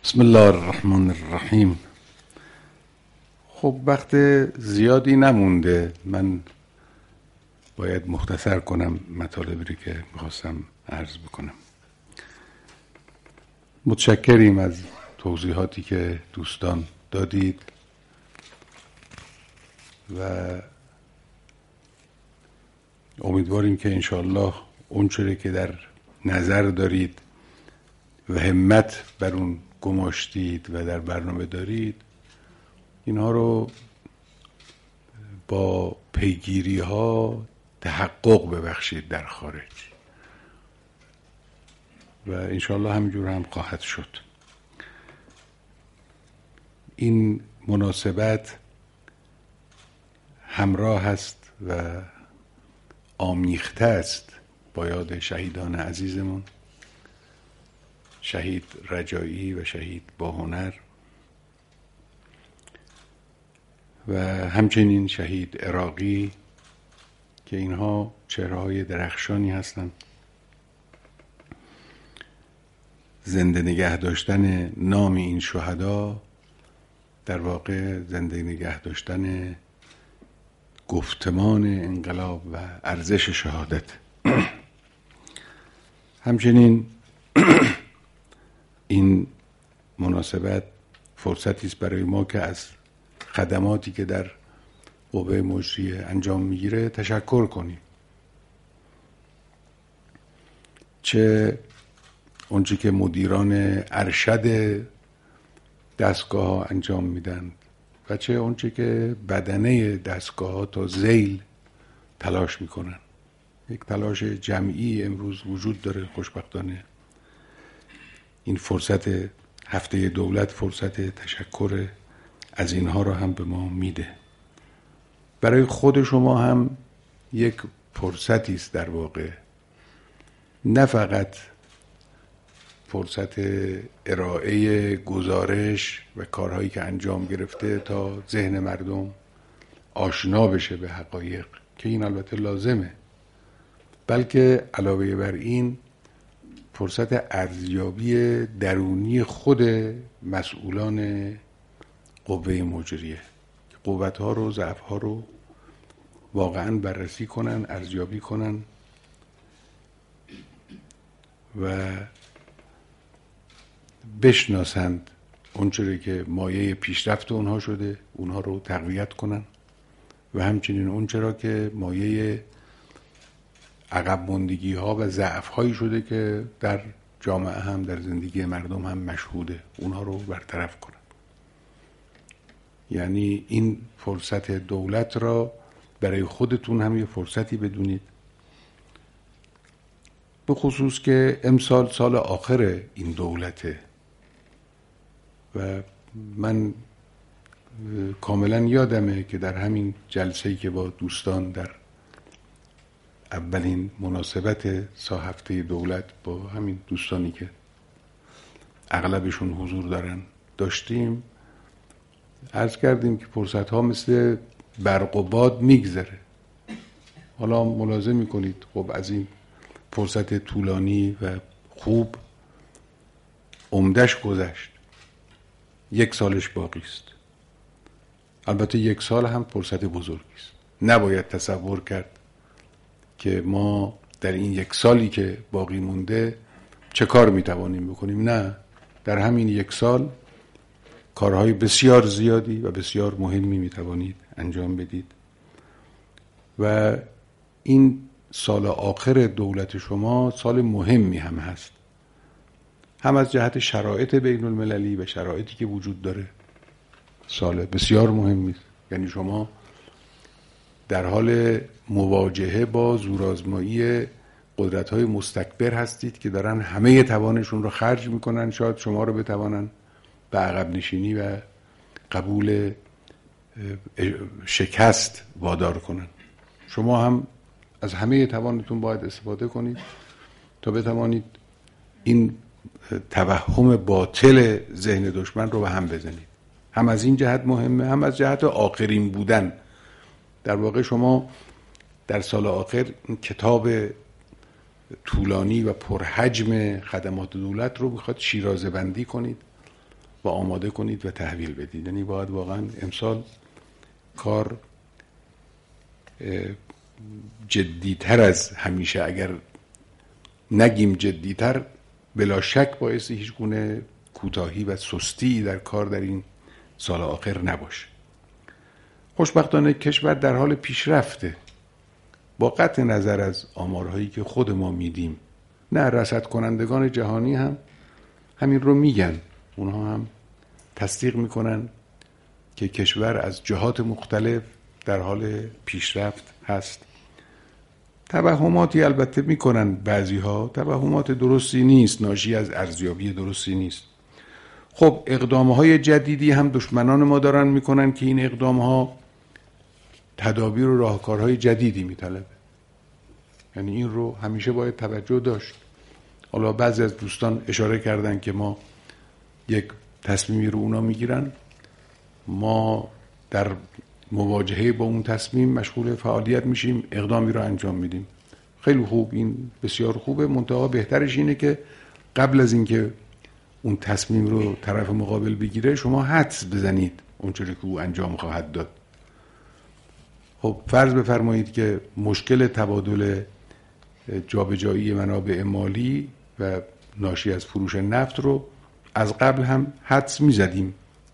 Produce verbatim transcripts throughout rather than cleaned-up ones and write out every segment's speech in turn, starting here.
بسم الله الرحمن الرحیم. خب وقت زیادی نمونده، من باید مختصر کنم مطالبی رو که میخواستم عرض بکنم. متشکریم از توضیحاتی که دوستان دادید و امیدواریم که انشاءالله اونچه که در نظر دارید و همت بر اون گماشتید و در برنامه دارید اینها رو با پیگیری ها تحقق ببخشید در خارج و انشاءالله همینجور هم خواهد شد. این مناسبت همراه است و آمیخته است با یاد شهیدان عزیزمون، شهید رجایی و شهید باهنر و همچنین شهید عراقی که اینها چهره‌های درخشانی هستند. زنده نگه داشتن نام این شهدا در واقع زنده نگه داشتن گفتمان انقلاب و ارزش شهادت. همچنین این مناسبت فرصتی است برای ما که از خدماتی که در قوه مجریه انجام میگیره تشکر کنیم، چه اونچه که مدیران ارشد دستگاه ها انجام میدن و چه اونچه که بدنه دستگاه ها تا ذیل تلاش میکنن. یک تلاش جمعی امروز وجود داره خوشبختانه. این فرصت هفته دولت فرصت تشکر از اینها رو هم به ما میده. برای خود شما هم یک فرصتی است در واقع، نه فقط فرصت ارائه گزارش و کارهایی که انجام گرفته تا ذهن مردم آشنا بشه به حقایق که این البته لازمه، بلکه علاوه بر این فرصت ارزیابی درونی خود مسئولان قوه مجریه که قوت‌ها رو ضعف‌ها رو واقعاً بررسی کنن، ارزیابی کنن و بشناسند اونچه که مایه پیشرفت اونها شده اونها رو تقویت کنن و همچنین اونچه را که مایه عقب ماندگی ها و ضعف هایی شده که در جامعه هم در زندگی مردم هم مشهوده اونها رو برطرف کنن. یعنی این فرصت دولت را برای خودتون هم یه فرصتی بدونید، به خصوص که امسال سال آخر این دولته و من کاملا یادمه که در همین جلسه‌ای که با دوستان در اولین مناسبت سه هفته دولت با همین دوستانی که اغلبشون حضور دارن داشتیم، عرض کردیم که فرصت ها مثل برق و باد میگذره. حالا ملاحظه میکنید خب از این فرصت طولانی و خوب عمدش گذشت، یک سالش باقی است. البته یک سال هم فرصت بزرگی است. نباید تصور کرد که ما در این یک سالی که باقی مونده چه کار میتوانیم بکنیم. نه، در همین یک سال کارهای بسیار زیادی و بسیار مهمی میتوانید انجام بدید و این سال آخر دولت شما سال مهمی هم هست، هم از جهت شرایط بین المللی و شرایطی که وجود داره. سال بسیار مهمی است. یعنی شما در حال مواجهه با زورآزمایی قدرت‌های مستکبر هستید که دارن همه توانشون رو خرج میکنن شاید شما رو بتوانن به عقب نشینی و قبول شکست وادار کنن. شما هم از همه توانتون باید استفاده کنید تا بتوانید این توهم باطل ذهن دشمن رو به هم بزنید. هم از این جهت مهمه، هم از جهت آخرین بودن. در واقع شما در سال آخر این کتاب طولانی و پرحجم خدمات دولت رو میخواد شیرازه بندی کنید و آماده کنید و تحویل بدید. یعنی باید واقعا امسال کار جدیتر از همیشه، اگر نگیم جدیتر، بلا شک باعث هیچ گونه کوتاهی و سستی در کار در این سال آخر نباشه. خوشبختانه کشور در حال پیشرفته، با قطع نظر از آمارهایی که خود ما میدیم. نه، رصد کنندگان جهانی هم همین رو میگن، اونها هم تصدیق میکنن که کشور از جهات مختلف در حال پیشرفت هست. توهماتی البته میکنن بعضی ها، توهمات درستی نیست، ناشی از ارزیابی درستی نیست. خب اقدامهای جدیدی هم دشمنان ما دارن میکنن که این اقدامها تدابیر و راهکارهای جدیدی میطلبه. یعنی این رو همیشه باید توجه داشت. حالا بعضی از دوستان اشاره کردن که ما یک تصمیمی رو اونا میگیرن، ما در مواجهه با اون تصمیم مشغول فعالیت میشیم، اقدامی رو انجام میدیم. خیلی خوب، این بسیار خوبه. منتها بهترش اینه که قبل از اینکه اون تصمیم رو طرف مقابل بگیره شما حدس بزنید اونچوری که او انجام خواهد داد. خب فرض بفرمایید که مشکل تبادل جابجایی منابع مالی و ناشی از فروش نفت رو از قبل هم حدس میزدیم.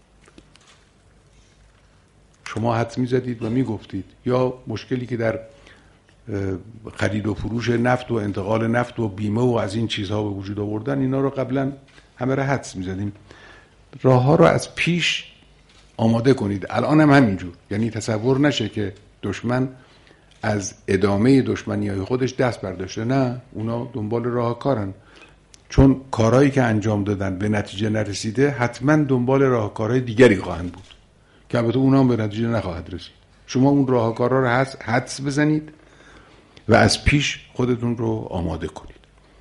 شما حدس میزدید و میگفتید، یا مشکلی که در خرید و فروش نفت و انتقال نفت و بیمه و از این چیزها به وجود آوردن، اینا رو قبلا همه را حدس میزدیم. راه ها رو از پیش آماده کنید. الان هم همینجور. یعنی تصور نشه که دشمن از ادامه دشمنی های خودش دست برداشته. نه، اونا دنبال راه کارن، چون کارهایی که انجام دادن به نتیجه نرسیده، حتما دنبال راهکارهای دیگری خواهند بود که البته اونا هم به نتیجه نخواهد رسید. شما اون راهکارها رو حدس, حدس بزنید و از پیش خودتون رو آماده کنید.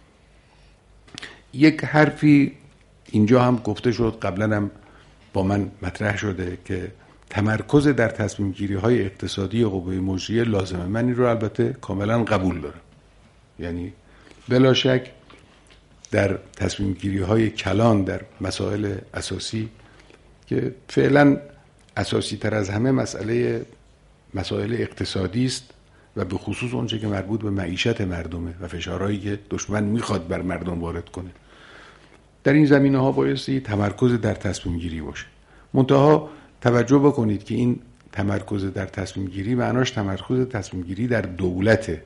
یک حرفی اینجا هم گفته شد، قبلا هم با من مطرح شده که تمرکز در تصمیم گیری های اقتصادی قوه مجریه لازمه. من این رو البته کاملا قبول دارم. یعنی بلا شک در تصمیم گیری های کلان در مسائل اساسی که فعلا اساسی تر از همه مسئله مسائل اقتصادی است و به خصوص اونچه که مربوط به معیشت مردمه و فشارهایی که دشمن میخواد بر مردم وارد کنه، در این زمینه ها بایستی تمرکز در تصمیم گیری باشه. منتها توجه بکنید که این تمرکز در تصمیم گیری معناش تمرکز تصمیم گیری در دولته.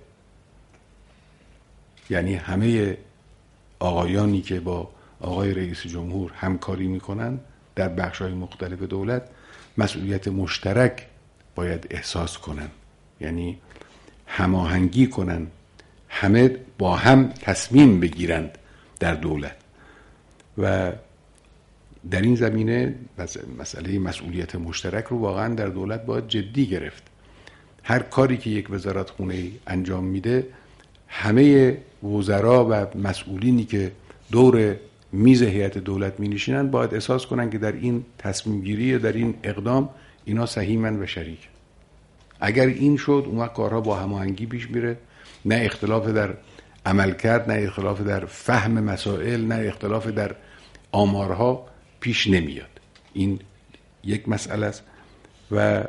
یعنی همه آقایانی که با آقای رئیس جمهور همکاری میکنن در بخش‌های مختلف دولت مسئولیت مشترک باید احساس کنن، یعنی هماهنگی کنن، همه با هم تصمیم بگیرند در دولت. و در این زمینه مسئله مسئولیت مشترک رو واقعا در دولت باید جدی گرفت. هر کاری که یک وزارتخونه انجام میده، همه وزرا و مسئولینی که دور میز هیئت دولت می نشینن باید احساس کنن که در این تصمیم گیری، در این اقدام، اینا سهیمن و شریک. اگر این شد، اون وقت کارها با هماهنگی پیش میره، نه اختلاف در عمل کرد، نه اختلاف در فهم مسائل، نه اختلاف در آمارها پیش نمیاد. این یک مسئله است و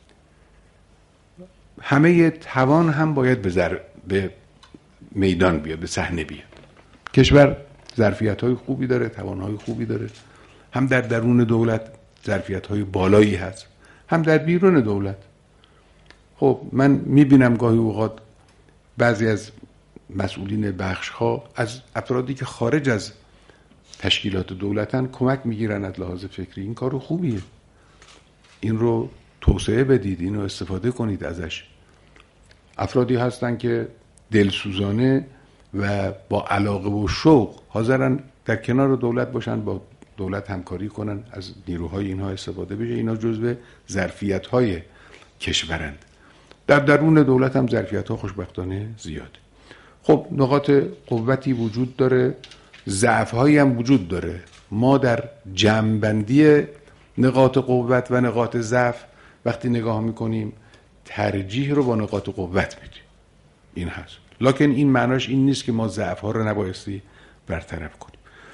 همه توان هم باید به, زر... به میدان بیاد، به صحنه بیاد. کشور ظرفیت‌های خوبی داره، توان‌های خوبی داره، هم در درون دولت ظرفیت‌های بالایی هست، هم در بیرون دولت. خب من می‌بینم گاهی اوقات بعضی از مسئولین بخش‌ها از افرادی که خارج از تشکیلات دولتن کمک می‌گیرن از لحاظ فکری. این کارو خوبیه، این رو توسعه بدید، این رو استفاده کنید ازش. افرادی هستن که دلسوزانه و با علاقه و شوق حاضرن در کنار دولت باشن، با دولت همکاری کنن، از نیروهای اینها استفاده بشه. اینا جزو ظرفیت‌های کشورند. در درون دولت هم ظرفیت‌ها خوشبختانه زیاده. خب نقاط قوتی وجود داره، ضعف‌هایی هم وجود داره. ما در جمع‌بندی نقاط قوت و نقاط ضعف وقتی نگاه می‌کنیم، ترجیح رو با نقاط قوت میدیم. این هست. لکن این معناش این نیست که ما ضعف‌ها رو نبایستی برطرف کنیم.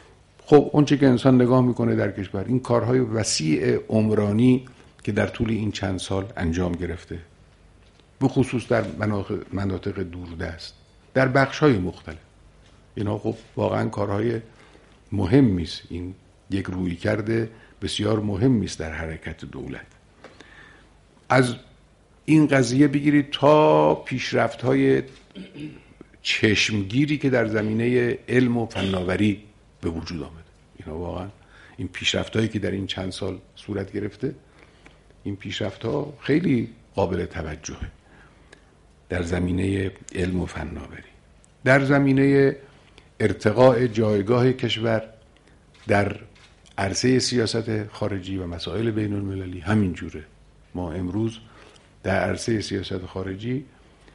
خب اون چه که انسان نگاه میکنه در کشور، این کارهای وسیع عمرانی که در طول این چند سال انجام گرفته، به خصوص در مناطق دوردست، در بخش‌های مختلف، اینا خب واقعا کارهای مهمی است. این یک رویکرد بسیار مهمی است در حرکت دولت. از این قضیه بگیرید تا پیشرفت‌های چشمگیری که در زمینه علم و فناوری به وجود آمده. اینا واقعا این پیشرفت‌هایی که در این چند سال صورت گرفته، این پیشرفت‌ها خیلی قابل توجهه در زمینه علم و فناوری. در زمینه ارتقاء جایگاه کشور در عرصه سیاست خارجی و مسائل بین المللی همین جوره. ما امروز در عرصه سیاست خارجی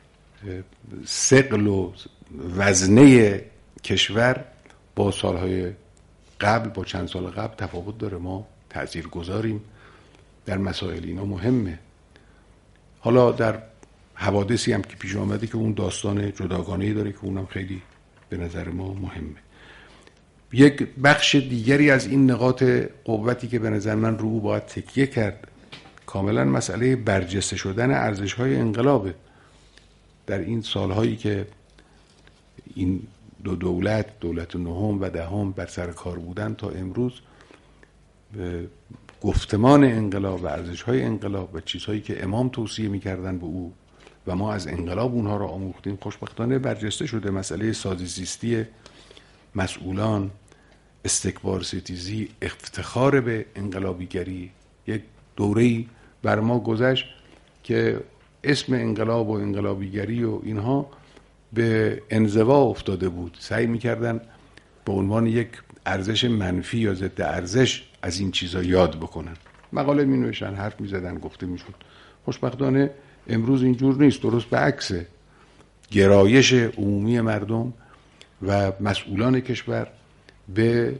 ثقل و وزنه کشور با سالهای قبل، با چند سال قبل تفاوت داره. ما تأثیر گذاریم در مسائل، اینا مهمه. حالا در حوادثی هم که پیش آمده که اون داستان جداگانه‌ای داره که اونم خیلی به نظر ما مهمه. یک بخش دیگری از این نقاط قوتی که به نظر من رو او باید تکیه کرد، کاملا مسئله برجسته شدن ارزش‌های انقلابه. در این سالهایی که این دو دولت، دولت نهم و دهم بر سر کار بودن تا امروز، گفتمان انقلاب و ارزش‌های انقلاب و چیزهایی که امام توصیه می‌کردن به او و ما از انقلاب اونها را آموختیم، خوشبختانه برجسته شده. مسئله ساده‌زیستی مسئولان، استکبار ستیزی، افتخار به انقلابیگری، یک دوره‌ای بر ما گذشت که اسم انقلاب و انقلابیگری و اینها به انزوا افتاده بود. سعی می‌کردن به عنوان یک ارزش منفی یا ضد ارزش از این چیزا یاد بکنن، مقاله می‌نوشتن، حرف می‌زدن، گفته می‌شد. خوشبختانه امروز اینجور نیست، درست به عکسه. گرایش عمومی مردم و مسئولان کشور به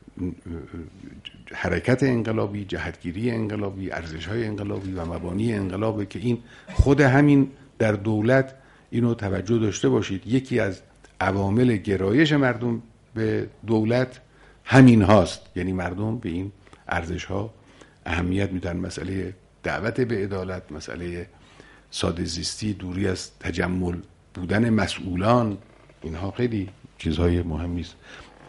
حرکت انقلابی، جهتگیری انقلابی، ارزش‌های انقلابی و مبانی انقلابه که این خود همین در دولت اینو توجه داشته باشید. یکی از عوامل گرایش مردم به دولت همین هاست، یعنی مردم به این ارزش‌ها اهمیت میدن. مسئله دعوت به عدالت، مسئله ساده زیستی، دوری از تجمل بودن مسئولان، اینها خیلی چیزهای مهمی است.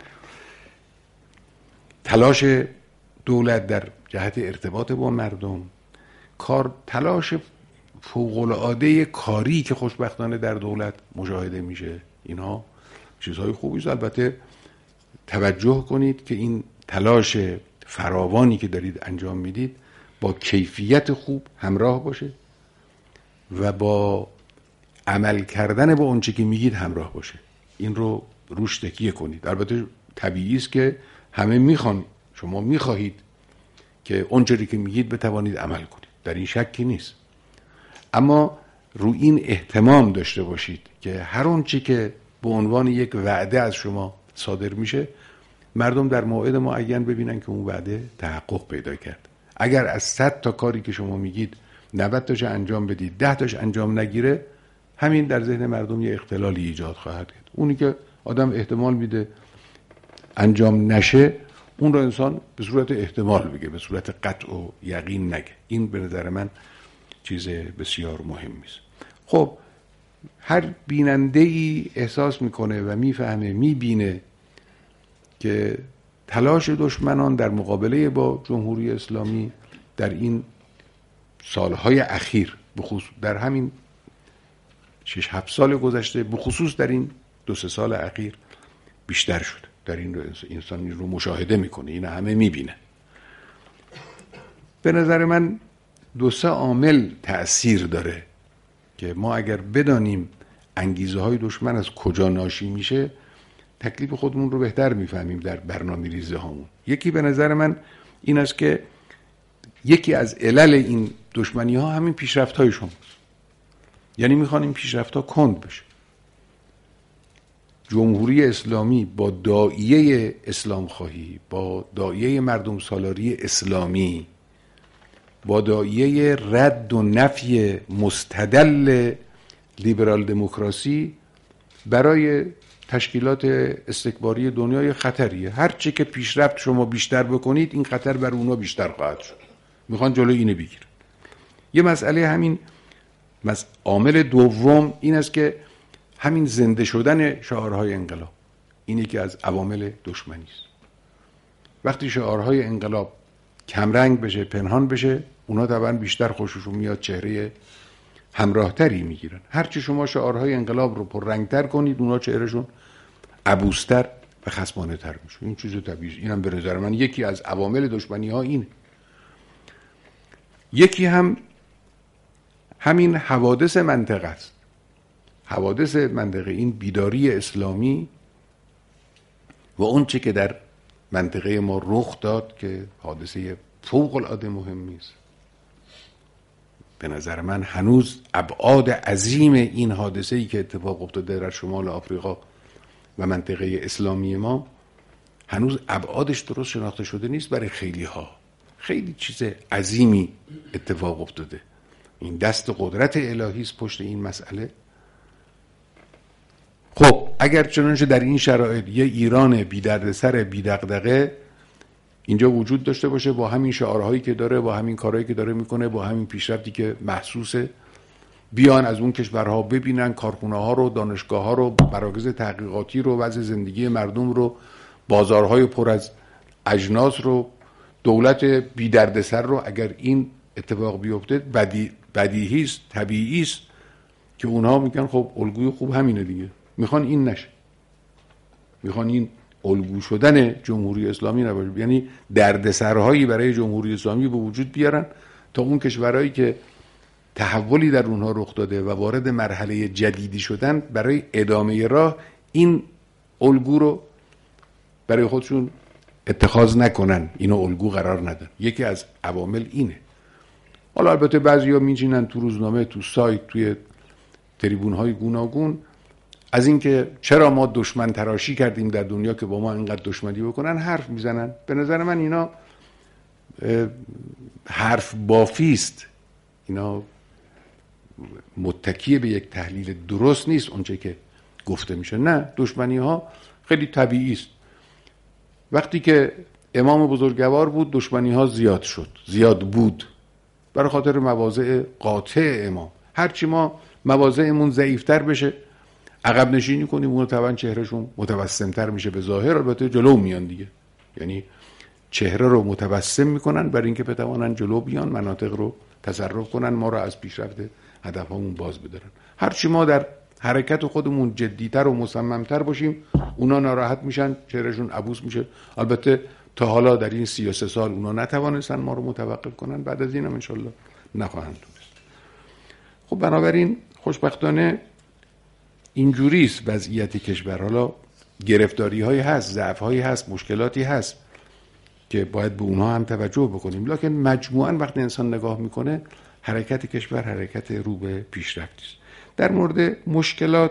تلاش دولت در جهت ارتباط با مردم، کار تلاش فوق‌العاده کاری که خوشبختانه در دولت مشاهده میشه، اینها چیزهای خوبی است. البته توجه کنید که این تلاش فراوانی که دارید انجام میدید با کیفیت خوب همراه باشه و با عمل کردن با اون چه که میگید همراه باشه. این رو روش تکیه کنید. البته طبیعی است که همه میخوان، شما میخواهید که اون چیزی که میگید بتوانید عمل کنید، در این شکی نیست، اما رو این اهتمام داشته باشید که هر اون چی که به عنوان یک وعده از شما صادر میشه، مردم در موعد معین ببینن که اون وعده تحقق پیدا کرد. اگر از صد تا کاری که شما میگید نود تاش انجام بدید، ده تاش انجام نگیره، همین در ذهن مردم یه اختلالی ایجاد خواهد کرد. اونی که آدم احتمال میده انجام نشه، اون رو انسان به صورت احتمال بگه، به صورت قطع و یقین نگه. این به نظر من چیز بسیار مهمی است. خب هر بیننده ای احساس میکنه و میفهمه، میبینه که تلاش دشمنان در مقابله با جمهوری اسلامی در این سالهای اخیر، بخصوص در همین شش هفت سال گذشته، بخصوص در این دو سه سال اخیر بیشتر شد. در این رو انسان این رو مشاهده میکنه، این همه میبینه. به نظر من دو سه عامل تأثیر داره که ما اگر بدانیم انگیزه های دشمن از کجا ناشی میشه، تکلیف خودمون رو بهتر میفهمیم در برنامه ریزی هامون. یکی به نظر من این است که یکی از علل این دشمنی ها همین پیشرفت های شماست. یعنی میخوان این پیشرفت ها کند بشه. جمهوری اسلامی با داعیه اسلام خواهی، با داعیه مردم سالاری اسلامی، با داعیه رد و نفی مستدل لیبرال دموکراسی برای تشکیلات استکباری دنیای خطریه. هر چی که پیشرفت شما بیشتر بکنید این خطر بر اونا بیشتر خواهد شد. میخوان جلوی اینو بگیرن. یه مسئله همین مس... عامل دوم این است که همین زنده شدن شعارهای انقلاب اینی که از عوامل دشمنی است. وقتی شعارهای انقلاب کمرنگ بشه، پنهان بشه، اونا طبعا بیشتر خوششون میاد، چهره همراهتری میگیرن. هرچی شما شعارهای انقلاب رو پررنگتر کنید اونا چهرهشون عبوستر و خصمانه تر میشه. این چیز طبیعیه. اینم به نظر من یکی از عوامل دشمنی ها اینه. یکی هم همین حوادث منطقه است. حوادث منطقه، این بیداری اسلامی و اون چه که در منطقه ما رخ داد که حادثه فوق العاده مهمی است. به نظر من هنوز ابعاد عظیم این حادثه‌ای که اتفاق افتاده در شمال آفریقا و منطقه اسلامی ما هنوز ابعادش درست شناخته شده نیست برای خیلی ها. خیلی چیز عظیمی اتفاق افتاده. این دست قدرت الهی است پشت این مسئله. خب اگر چنانچه در این شرایط یه ایران بی دردسر بی دغدغه اینجا وجود داشته باشه با همین شعارهایی که داره، با همین کارهایی که داره میکنه، با همین پیشرفتی که محسوسه، بیان از اون کشورها ببینن کارخونه ها رو، دانشگاه ها رو، مراکز تحقیقاتی رو، وضع زندگی مردم رو، بازارهای پر از اجناس رو، دولت بی دردسر رو، اگر این اتفاق بیفته بدی بدیهی است، طبیعی است که اونها میگن خب الگوی خوب همینه دیگه. میخوان این نشه. میخوان این الگو شدن جمهوری اسلامی نباشه، یعنی دردسرهایی برای جمهوری اسلامی به وجود بیارن تا اون کشورهایی که تحولی در اونها رخ داده و وارد مرحله جدیدی شدن برای ادامه راه این الگو رو برای خودشون اتخاذ نکنن، اینو الگو قرار ندن. یکی از عوامل اینه. حالا البته بعضیا میچینن تو روزنامه، تو سایت، توی تریبون‌های گوناگون از اینکه چرا ما دشمن تراشی کردیم در دنیا که با ما اینقدر دشمنی بکنن حرف میزنن. به نظر من اینا حرف بافیست. اینا متکی به یک تحلیل درست نیست اونچه که گفته میشه. نه، دشمنی ها خیلی طبیعی است. وقتی که امام بزرگوار بود دشمنی ها زیاد شد، زیاد بود برای خاطر مواضع قاطع امام. هرچی ما مواضعمون ضعیفتر بشه، عقب نشینی کنیم، اون طبعا چهرهشون متوسمتر میشه به ظاهر، البته جلو میان دیگه. یعنی چهره رو متوسم میکنن برای اینکه بتوانن جلو بیان، مناطق رو تصرف کنن، ما رو از پیشرفت هدفمون باز بدارن. هرچی ما در حرکت خودمون جدیتر و مصممتر باشیم اونا ناراحت میشن، چهرهشون عبوس میشه. البته تا حالا در این سی و سه سال اونا نتوانستن ما رو متوقف کنن، بعد از اینم انشالله نخواهند تونست. خب بنابراین خوشبختانه اینجوری است وضعیت کشور. حالا گرفتاری هایی هست، ضعف هایی هست، مشکلاتی هست که باید به اونها هم توجه بکنیم، لکن مجموعاً وقتی انسان نگاه میکنه حرکت کشور حرکت رو به پیشرفتی است. در مورد مشکلات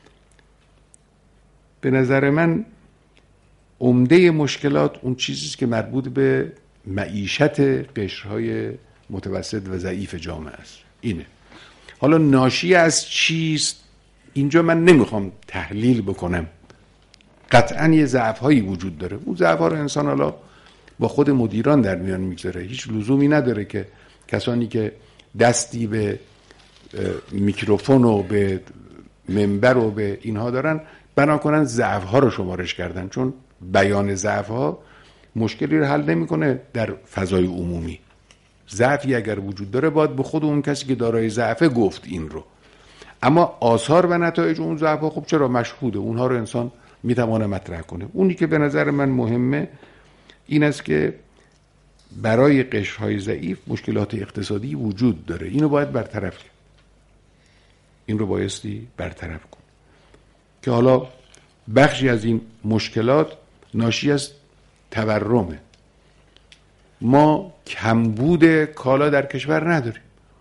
به نظر من عمده مشکلات اون چیزی است که مربوط به معیشت قشرهای متوسط و ضعیف جامعه است. اینه. حالا ناشی از چیست؟ اینجا من نمیخوام تحلیل بکنم. قطعاً یه ضعف‌هایی وجود داره. اون ضعف‌ها رو انسان حالا با خود مدیران در میان میگذاره. هیچ لزومی نداره که کسانی که دستی به میکروفون و به منبر و به اینها دارن بنا کنن ضعف‌ها رو شمارش کردن، چون بیان ضعف‌ها مشکلی رو حل نمی‌کنه در فضای عمومی. ضعفی اگر وجود داره باید به خود اون کسی که دارای ضعفه گفت این رو. اما آثار و نتایج اون ضعف‌ها خب چرا مشهوده، اونها رو انسان میتونه مطرح کنه. اونی که به نظر من مهمه این است که برای قشرهای ضعیف مشکلات اقتصادی وجود داره، اینو باید برطرف کرد. این رو بایستی برطرف کن که حالا بخشی از این مشکلات ناشی از تورمه. ما کمبود کالا در کشور نداریم.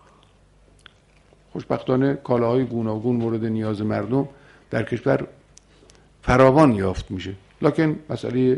خوشبختانه کالاهای گوناگون مورد نیاز مردم در کشور فراوان یافت میشه، لکن مسئله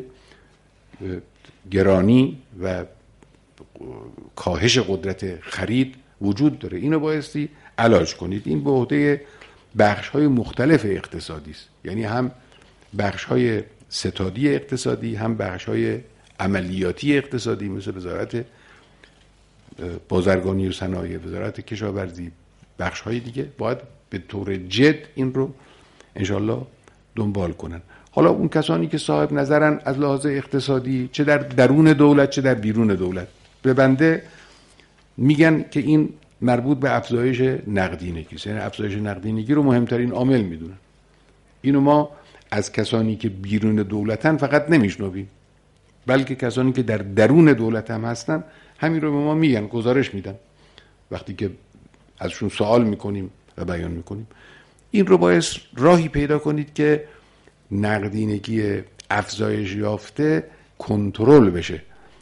گرانی و کاهش قدرت خرید وجود داره. اینو بایستی علاج کنید. این به عهده بخش‌های مختلف اقتصادی است، یعنی هم بخش‌های ستادی اقتصادی، هم بخش‌های عملیاتی اقتصادی مثل وزارت بازرگانی و صنایع، وزارت کشاورزی، بخش‌های دیگه باید به طور جد این رو انشالله دنبال کنن. حالا اون کسانی که صاحب نظرن از لحاظ اقتصادی، چه در درون دولت چه در بیرون دولت، به بنده میگن که این مربوط به افزایش نقدینگی است، یعنی افزایش نقدینگی رو مهمترین عامل میدونن. اینو ما از کسانی که بیرون دولتن فقط نمیشنویم، بلکه کسانی که در درون دولت هم هستن همین رو به ما میگن، گزارش میدن وقتی که ازشون سوال میکنیم و بیان میکنیم. این رو باید راهی پیدا کنید که نقدینگی افزایش یافته کنترل بشه.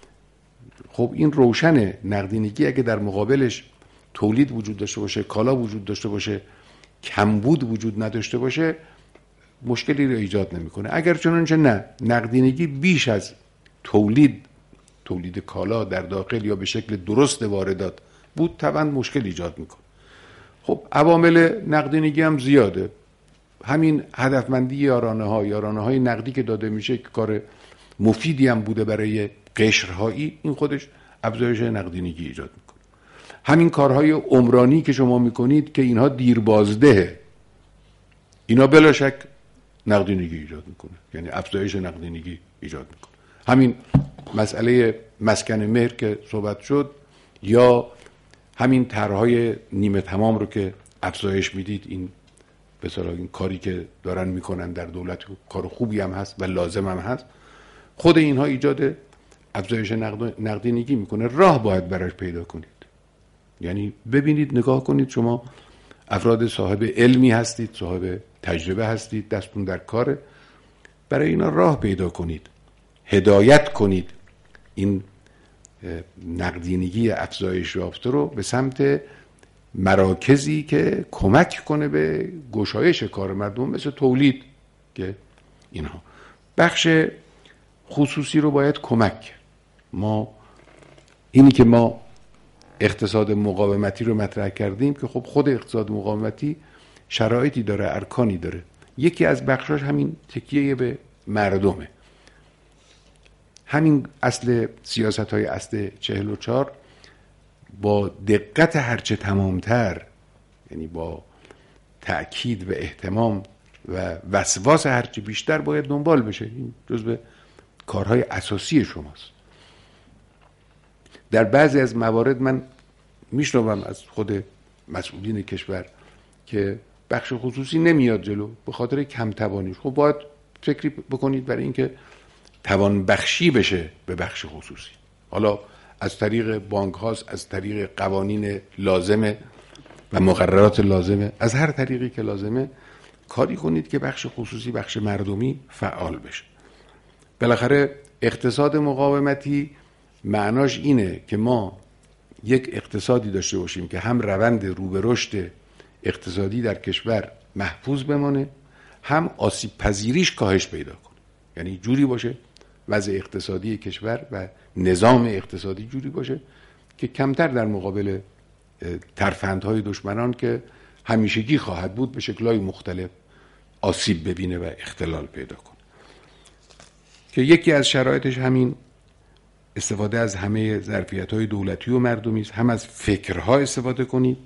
خب این روشنه، نقدینگی اگه در مقابلش تولید وجود داشته باشه، کالا وجود داشته باشه، کمبود وجود نداشته باشه، مشکلی رو ایجاد نمیکنه. اگر چنانچه نه، نقدینگی بیش از تولید تولید کالا در داخل یا به شکل درست واردات بود، طبعا مشکل ایجاد میکنه. خب عوامل نقدینگی هم زیاده. همین هدفمندی یارانه ها یارانه های نقدی که داده میشه که کار مفیدی هم بوده برای قشرهایی، این خودش افزایش نقدینگی ایجاد میکنه. همین کارهای عمرانی که شما میکنید که اینها دیربازدهه، اینا بلا شک نقدینگی ایجاد میکنه، یعنی افزایش نقدینگی ایجاد میکنه. همین مسئله مسکن مهر که صحبت شد، یا همین طرحهای نیمه تمام رو که افزایش میدید، این به اصطلاح این کاری که دارن میکنن در دولت کار خوبی هم هست و لازم هم هست، خود اینها ایجاد افزایش نقدینگی میکنه. راه باید براش پیدا کنید، یعنی ببینید، نگاه کنید، شما افراد صاحب علمی هستید، صاحب تجربه هستید، دستتون در کاره، برای اینا راه پیدا کنید، هدایت کنید این نقدینگی افزایش یافته رو به سمت مراکزی که کمک کنه به گشایش کار مردم، مثل تولید. که اینها بخش خصوصی رو باید کمک. ما اینی که ما اقتصاد مقاومتی رو مطرح کردیم که خب خود اقتصاد مقاومتی شرایطی داره، ارکانی داره. یکی از بخشاش همین تکیه به مردمه. همین اصل سیاست های اصل چهل و چهار با دقت هرچه تمامتر، یعنی با تأکید و اهتمام و وسواس هرچه بیشتر باید دنبال بشه. این جزء کارهای اساسی شماست. در بعضی از موارد من میشنوم از خود مسئولین کشور که بخش خصوصی نمیاد جلو به خاطر کم توانیش. خب باید فکری بکنید برای اینکه توان بخشی بشه به بخش خصوصی، حالا از طریق بانک هاست، از طریق قوانین لازمه و مقررات لازمه، از هر طریقی که لازمه کاری کنید که بخش خصوصی، بخش مردمی فعال بشه. بالاخره اقتصاد مقاومتی معناش اینه که ما یک اقتصادی داشته باشیم که هم روند رو به رشد اقتصادی در کشور محفوظ بمانه، هم آسیب پذیریش کاهش پیدا کنه. یعنی جوری باشه وضع اقتصادی کشور و نظام اقتصادی جوری باشه که کمتر در مقابل ترفندهای دشمنان که همیشگی خواهد بود به شکل‌های مختلف آسیب ببینه و اختلال پیدا کنه. که یکی از شرایطش همین استفاده از همه ظرفیت‌های دولتی و مردمی است. هم از فکرها استفاده کنید،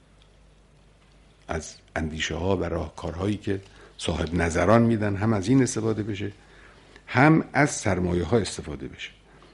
از اندیشه ها و راهکارهایی که صاحب نظران میدن، هم از این استفاده بشه، هم از سرمایه ها استفاده بشه.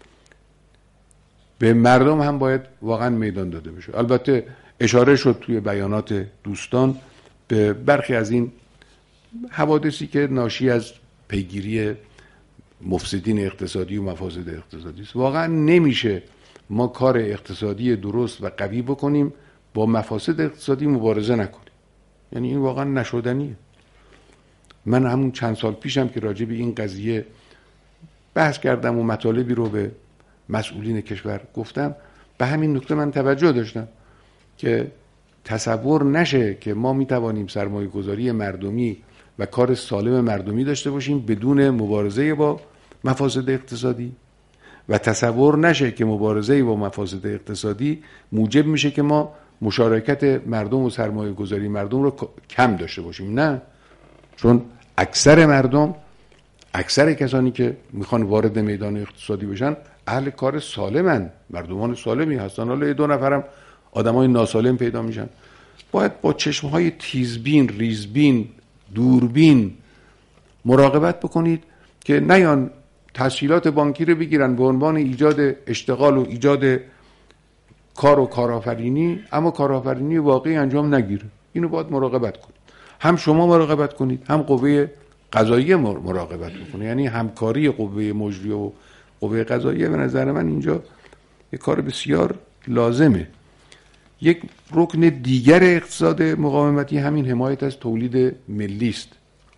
به مردم هم باید واقعا میدان داده بشه. البته اشاره شد توی بیانات دوستان به برخی از این حوادثی که ناشی از پیگیری مفسدین اقتصادی و مفاسد اقتصادی است. واقعا نمیشه ما کار اقتصادی درست و قوی بکنیم با مفاسد اقتصادی مبارزه نکنیم. یعنی این واقعا نشدنیه. من همون چند سال پیشم که راجع به این قضیه بحث کردم و مطالبی رو به مسئولین کشور گفتم، به همین نکته من توجه داشتم که تصور نشه که ما میتوانیم سرمایه گذاری مردمی و کار سالم مردمی داشته باشیم بدون مبارزه با مفاسد اقتصادی، و تصور نشه که مبارزه با مفاسد اقتصادی موجب میشه که ما مشارکت مردم و سرمایه گذاری مردم رو کم داشته باشیم. نه، چون اکثر مردم اکثر کسانی که میخوان وارد میدان اقتصادی بشن اهل کار سالمن، مردمان سالمی هستن. حالا یه دو نفرم آدمای ناسالم پیدا میشن. باید با چشمهای تیزبین، ریزبین، دوربین مراقبت بکنید که نیان تسهیلات بانکی رو بگیرن به عنوان ایجاد اشتغال و ایجاد کار و کارآفرینی، اما کارآفرینی واقعی انجام نگیره. اینو باید مراقبت کنید. هم شما مراقبت کنید، هم قوه قضاییه مراقبت بکنه. یعنی همکاری قوه مجریه و قوه قضاییه به نظر من اینجا یک کار بسیار لازمه. یک رکن دیگر اقتصاد مقاومتی همین حمایت از تولید ملی است،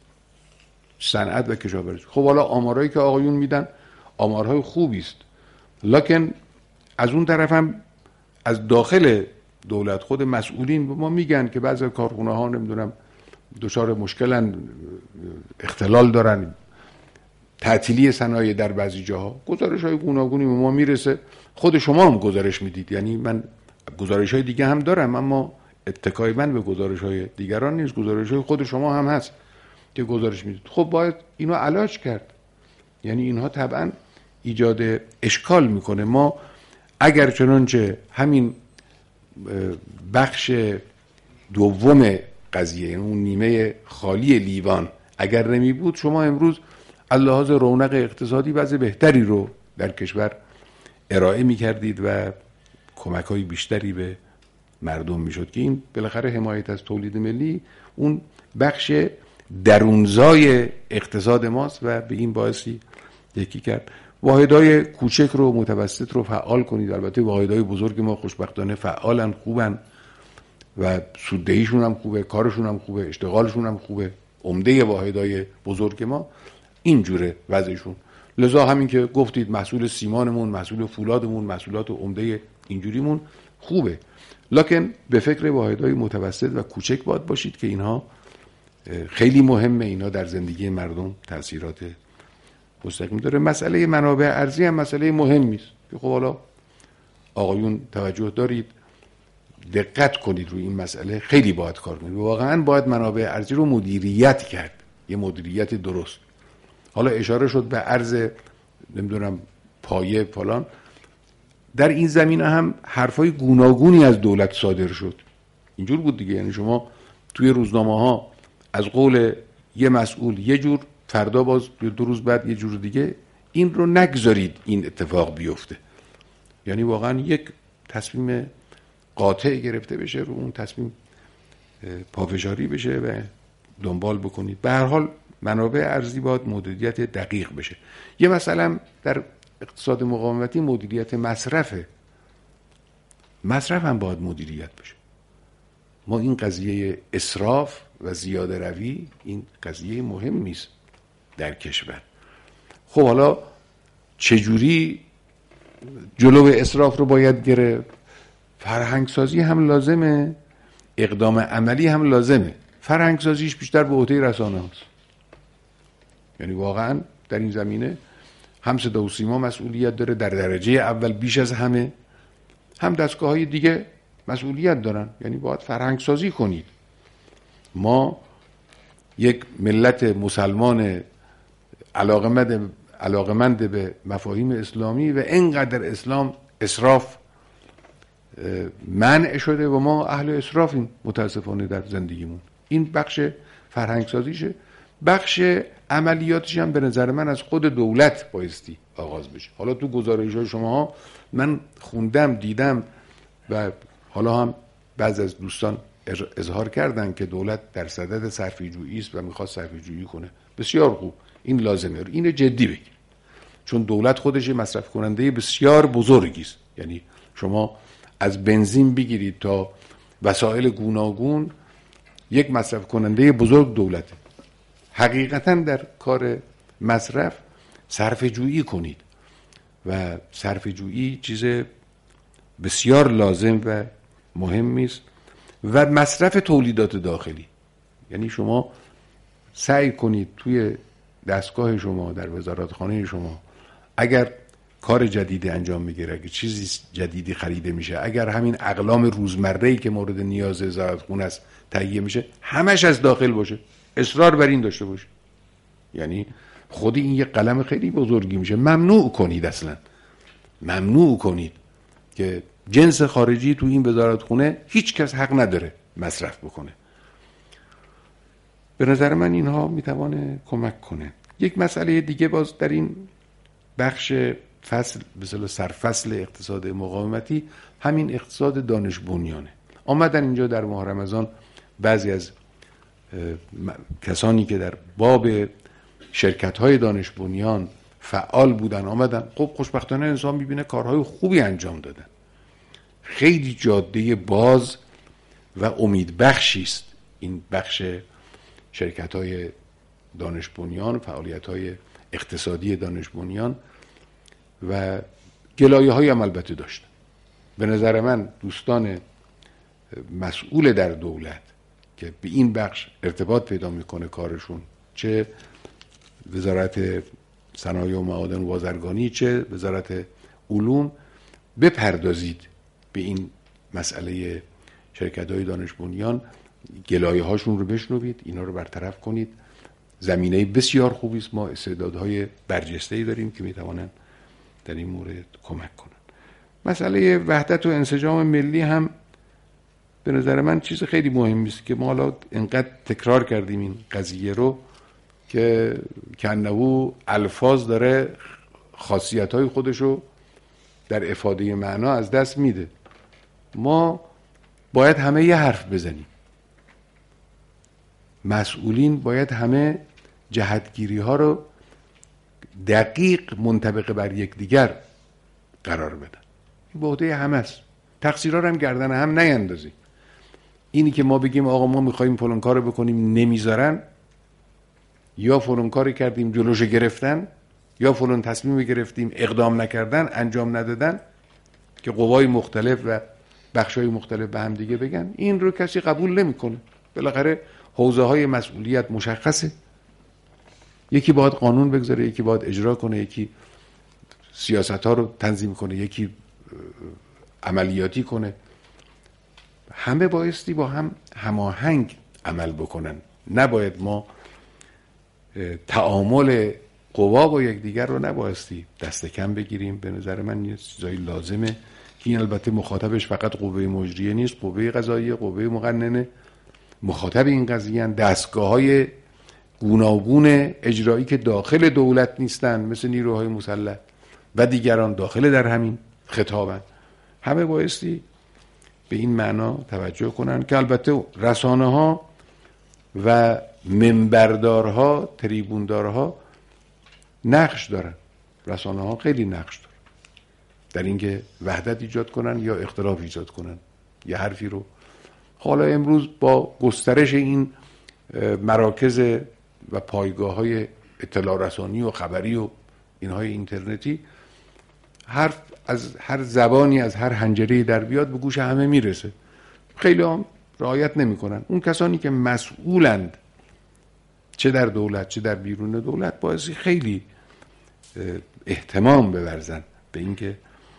صنعت و کشاورزی. خب حالا آمارهایی که آقایون میدن آمارهای خوبی است، لکن از اون طرف هم از داخل دولت خود مسئولین به ما میگن که بعضی کارخونه ها نمیدونم دچار مشکلن، اختلال دارن، تعطیلی صنایع در بعضی جاها. گزارش های گوناگونی به ما میرسه، خود شما هم گزارش میدید. یعنی من گزارش های دیگه هم دارم، اما اتکای من به گزارش های دیگران نیست، گزارش های خود شما هم هست که گزارش میدید. خب باید اینو علاج کرد. یعنی اینها طبعا ایجاد اشکال میکنه. ما اگر چنانچه همین بخش دوم قضیه، یعنی اون نیمه خالی لیوان اگر نمی بود، شما امروز از لحاظ رونق اقتصادی وضع بهتری رو در کشور ارائه می کردید و کمک های بیشتری به مردم می شد که این بالاخره حمایت از تولید ملی اون بخش درونزای اقتصاد ماست و به این باعثی یکی کرد. واحدهای کوچک رو متوسط رو فعال کنید. البته واحدهای بزرگ ما خوشبختانه فعالن، خوبن و سوددهیشون هم خوبه، کارشون هم خوبه، اشتغالشون هم خوبه. عمده واحدهای بزرگ ما اینجوره وضعشون. لذا همین که گفتید محصول سیمانمون، محصول فولادمون، محصولات عمده اینجوریمون خوبه، لکن به فکر واحدهای متوسط و کوچک باید باشید که اینها خیلی مهمه. اینا در زندگی مردم تاثیرات مستقیم داره. مسئله منابع ارزی هم مسئله مهمی است که خب حالا آقایون توجه دارید، دقت کنید روی این مسئله، خیلی باید کار کنید. واقعا باید منابع ارزی رو مدیریت کرد، یه مدیریت درست. حالا اشاره شد به ارز نمیدونم پایه فلان، در این زمینه هم حرفای گوناگونی از دولت صادر شد. اینجور بود دیگه، یعنی شما توی روزنامه ها از قول یه مسئول یه جور، فردا باز دو روز بعد یه جور دیگه. این رو نگذارید این اتفاق بیفته. یعنی واقعا یک تصمیم قاطع گرفته بشه، رو اون تصمیم پافشاری بشه و دنبال بکنید. به هر حال منابع ارزی باید مدیریت دقیق بشه. یه مثلا در اقتصاد مقاومتی مدیریت مصرفه. مصرف هم باید مدیریت بشه. ما این قضیه اسراف و زیاده روی این قضیه مهمی است در کشور. خب حالا چجوری جلو اسراف رو باید گرفت؟ فرهنگ سازی هم لازمه، اقدام عملی هم لازمه. فرهنگ سازیش بیشتر به عهده رسانه هست. یعنی واقعا در این زمینه هم صدا و سیما مسئولیت داره در درجه اول بیش از همه، هم دستگاه های دیگه مسئولیت دارن. یعنی باید فرهنگ سازی کنید. ما یک ملت مسلمان علاقمند علاقمند به مفاهیم اسلامی و اینقدر اسلام اسراف منع شده و ما اهل اسرافیم متاسفانه در زندگیمون. این بخش فرهنگ سازیشه. بخش عملیاتش هم به نظر من از خود دولت بایستی آغاز بشه. حالا تو گزارش های شما ها من خوندم، دیدم و حالا هم بعض از دوستان اظهار کردن که دولت در صدد صرفه جویی است و میخواد صرفه جویی کنه. بسیار خوب، این لازمه، اینو جدی بگیر، چون دولت خودش مصرف کننده بسیار بزرگی است. یعنی شما از بنزین بگیرید تا وسایل گوناگون یک مصرف کننده بزرگ دولته. حقیقتا در کار مصرف صرفه جویی کنید و صرفه جویی چیز بسیار لازم و مهمی است. و مصرف تولیدات داخلی، یعنی شما سعی کنید توی دستگاه شما در وزارتخانه شما اگر کار جدیدی انجام میگیره، اگر چیزی جدیدی خریده میشه، اگر همین اقلام روزمره‌ای که مورد نیاز وزارتخونه است تهیه میشه، همش از داخل باشه. اصرار بر این داشته باشه. یعنی خود این یه قلم خیلی بزرگی میشه. ممنوع کنید، اصلا ممنوع کنید که جنس خارجی تو این وزارتخونه هیچ کس حق نداره مصرف بکنه. به نظر من اینها میتوانه کمک کنه. یک مسئله دیگه باز در این بخش فصل مثلا سرفصل اقتصاد مقاومتی همین اقتصاد دانش بنیانه. آمدن اینجا در ماه رمضان بعضی از کسانی که در باب شرکت‌های دانش بنیان فعال بودن آمدن. خب خوشبختانه انسان میبینه کارهای خوبی انجام دادن. خیلی جاده باز و امیدبخشی است این بخش شرکت‌های دانش بنیان، فعالیت‌های اقتصادی دانش بنیان و گلایه‌های هم البته داشتن. به نظر من دوستان مسئول در دولت که به این بخش ارتباط پیدا میکنه کارشون، چه وزارت صنایع و معادن و بازرگانی چه وزارت علوم، بپردازید به این مسئله شرکت‌های دانش بنیان، گلایه هاشون رو بشنوید، اینا رو برطرف کنید. زمینه بسیار خوبی است، ما استعدادهای برجسته‌ای داریم که میتوانن در این مورد کمک کنن. مسئله وحدت و انسجام ملی هم به نظر من چیز خیلی مهمی است که ما حالا انقدر تکرار کردیم این قضیه رو که کنهو الفاظ داره خاصیت‌های خودشو در افاده معنا از دست میده. ما باید همه یه حرف بزنیم. مسئولین باید همه جهتگیری ها رو دقیق منطبق بر یک دیگر قرار بدن. این به عهده همه است. تقصیرها رو هم گردن هم نیندازیم. اینی که ما بگیم آقا ما میخوایم فلان کارو بکنیم نمیذارن، یا فلان کاری کردیم جلوشو گرفتن، یا فلان تصمیم گرفتیم اقدام نکردن، انجام ندادن، که قوای مختلف و بخشای مختلف به هم دیگه بگن، این رو کسی قبول نمیکنه. بالاخره حوزه های مسئولیت مشخصه. یکی باید قانون بگذاره، یکی باید اجرا کنه، یکی سیاست ها رو تنظیم کنه، یکی عملیاتی کنه. همه بایستی با هم هماهنگ عمل بکنن. نباید ما تعامل قوا با یکدیگر رو نبایستی دست کم بگیریم. به نظر من یه چیزایی لازمه که این البته مخاطبش فقط قوه مجریه نیست، قوه قضاییه، قوه مقننه مخاطب این قضیه هستند، دستگاه‌های گوناگون اجرایی که داخل دولت نیستن مثل نیروهای مسلح و دیگران داخل در همین خطابن. همه بایستی به این معنا توجه کنن که البته رسانه ها و منبردارها، تریبوندارها نقش دارن. رسانه ها خیلی نقش دارن در اینکه وحدت ایجاد کنن یا اختلاف ایجاد کنن. یه حرفی رو حالا امروز با گسترش این مراکز و پایگاه های اطلاع رسانی و خبری و اینهای اینترنتی، حرف از هر زبانی از هر حنجره‌ای در بیاد به گوش همه میرسه. خیلی هم رعایت نمی کنن. اون کسانی که مسئولند چه در دولت چه در بیرون دولت بایستی خیلی اهتمام بورزن به اینکه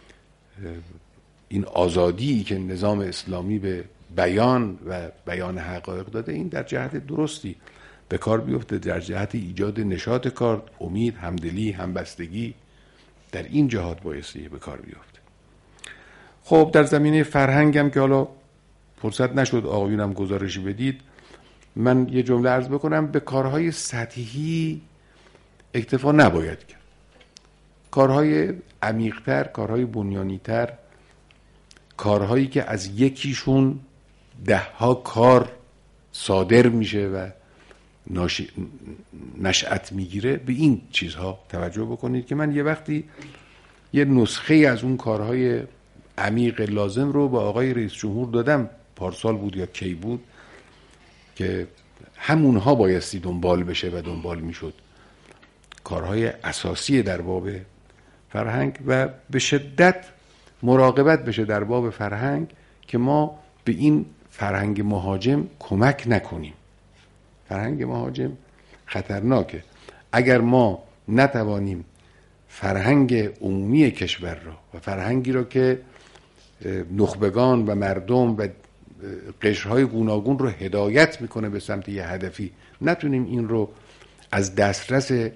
این آزادی که نظام اسلامی به بیان و بیان حقایق داده این در جهت درستی به کار بیفته، در جهت ایجاد نشاط کار، امید، همدلی، همبستگی، در این جهات بایستی به کار بیفته. خب در زمینه فرهنگم که حالا فرصت نشد آقایونم گزارشی بدید، من یه جمله عرض بکنم. به کارهای سطحی اکتفا نباید کرد. کارهای عمیق‌تر، کارهای بنیانی‌تر، کارهایی که از یکیشون ده ها کار صادر میشه و ناش... نشأت میگیره، به این چیزها توجه بکنید که من یه وقتی یه نسخه از اون کارهای عمیق لازم رو به آقای رئیس جمهور دادم، پارسال بود یا کی بود، که همونها بایستی دنبال بشه و دنبال میشد. کارهای اساسی در باب فرهنگ و به شدت مراقبت بشه در باب فرهنگ که ما به این فرهنگ مهاجم کمک نکنیم. فرهنگ مهاجم خطرناکه. اگر ما نتوانیم فرهنگ عمومی کشور را و فرهنگی را که نخبگان و مردم و قشرهای گوناگون رو هدایت میکنه به سمت یه هدفی، نتونیم این رو از دسترس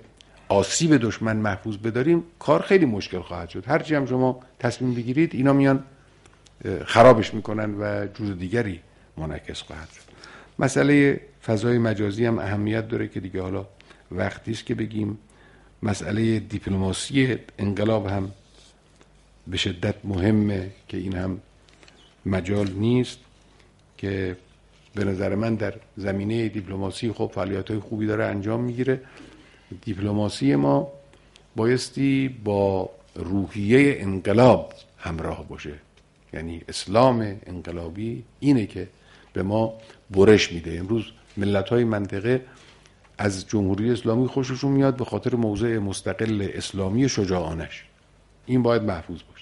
آسیب دشمن محفوظ بداریم کار خیلی مشکل خواهد شد. هرچی هم شما تصمیم بگیرید اینا میان خرابش میکنن و جور دیگری منعکس خواهد شد. مسئله فضای مجازی هم اهمیت داره که دیگه حالا وقتی است که بگیم. مسئله دیپلماسی انقلاب هم به شدت مهمه که این هم مجال نیست که به نظر من در زمینه دیپلماسی خب فعالیت‌های خوبی داره انجام میگیره. دیپلماسی ما بایستی با روحیه انقلاب همراه باشه، یعنی اسلام انقلابی اینه که به ما برش میده. امروز ملت‌های منطقه از جمهوری اسلامی خوششون میاد به خاطر موضع مستقل اسلامی شجاعانش، این باید محفوظ باشه.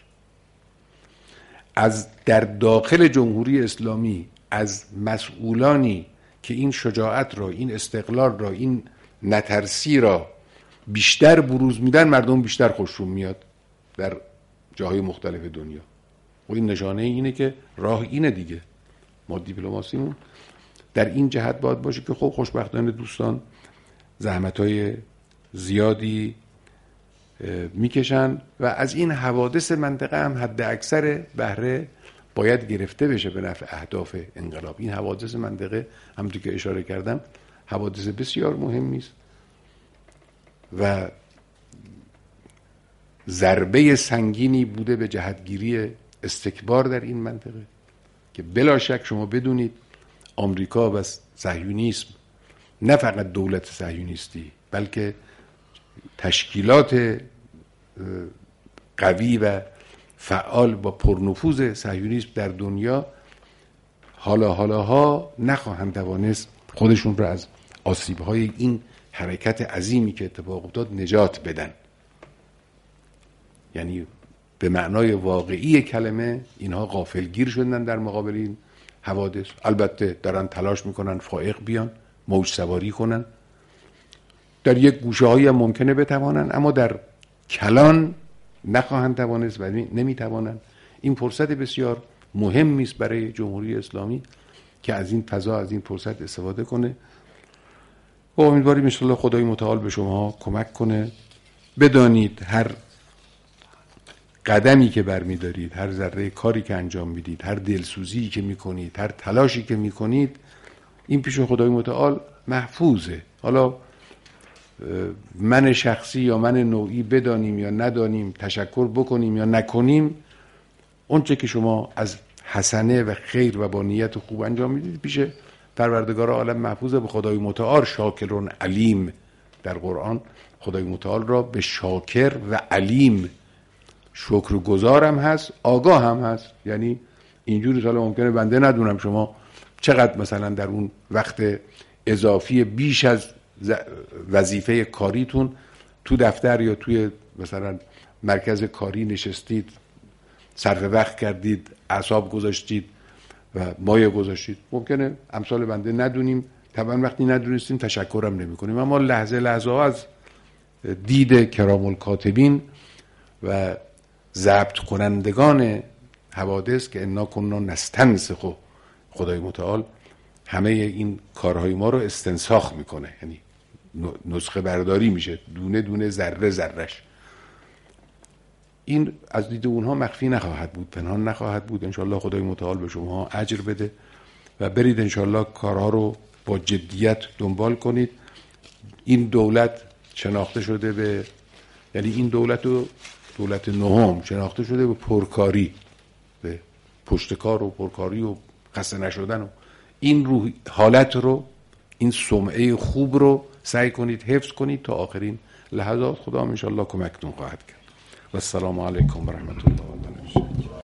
از در داخل جمهوری اسلامی از مسئولانی که این شجاعت را، این استقلال را، این نترسی را بیشتر بروز میدن، مردم بیشتر خوششون میاد در جاهای مختلف دنیا. و این نشانه اینه که راه اینه دیگه. ما دیپلماسیمون در این جهت باید باشه که خب خوشبختانه دوستان زحمت‌های زیادی میکشن و از این حوادث منطقه هم حد اکثر بهره باید گرفته بشه به نفع اهداف انقلاب. این حوادث منطقه همونطور که اشاره کردم حوادث بسیار مهمی است و ضربه سنگینی بوده به جهتگیری استکبار در این منطقه که بلا شک شما بدونید آمریکا و صهیونیسم، نه فقط دولت صهیونیستی بلکه تشکیلات قوی و فعال با پرنفوذ صهیونیسم در دنیا حالا حالاها نخواهند توانست خودشون را از آسیب‌های این حرکت عظیمی که اتفاق افتاد نجات بدن. یعنی به معنای واقعی کلمه اینها غافلگیر شدن در مقابل این حوادث. البته دارن تلاش میکنن فائق بیان، موج سواری کنن، در یک گوشه هایی هم ممکنه بتوانن، اما در کلان نخواهند توانست و نمیتوانند. این فرصت بسیار مهمی است برای جمهوری اسلامی که از این فضا، از این فرصت استفاده کنه و امیدواریم ان شاءالله خدای متعال به شما کمک کنه. بدانید هر قدمی که برمیدارید، هر ذره کاری که انجام میدید، هر دلسوزی که میکنید، هر تلاشی که میکنید، این پیش خدای متعال محفوظه. حالا من شخصی یا من نوعی بدانیم یا ندانیم، تشکر بکنیم یا نکنیم، اونچه که شما از حسنه و خیر و با نیت خوب انجام میدید پیش پروردگار عالم محفوظه. به خدای متعال شاکرون علیم، در قرآن خدای متعال را به شاکر و علیم، شکرگزار هم هست، آگاه هم هست. یعنی اینجوری حالا ممکنه بنده ندونم شما چقدر مثلا در اون وقت اضافی بیش از وظیفه کاریتون تو دفتر یا توی مثلا مرکز کاری نشستید، صرف وقت کردید، اعصاب گذاشتید و مایه گذاشتید. ممکنه امثال بنده ندونیم، طبعا وقتی ندونستیم تشکرم نمی کنیم، اما لحظه لحظه ها از دید کرام الکاتبین و ضبط کنندگان حوادث که انا کنا نستنسخ، خدای متعال همه این کارهای ما رو استنساخ میکنه، یعنی نسخه برداری میشه دونه دونه، ذره ذرهش. این از دید اونها مخفی نخواهد بود، پنهان نخواهد بود. انشالله خدای متعال به شما اجر بده و برید انشالله کارها رو با جدیت دنبال کنید. این دولت شناخته شده به، یعنی این دولت و دولت نهم شناخته شده به پرکاری، به پشتکار و پرکاری و خسته نشدن و این روح حالت رو، این سمعه خوب رو سعی کنید حفظ کنید تا آخرین لحظات. خدا انشالله کمکتون خواهد کرد. و السلام علیکم و رحمت الله و برکاته.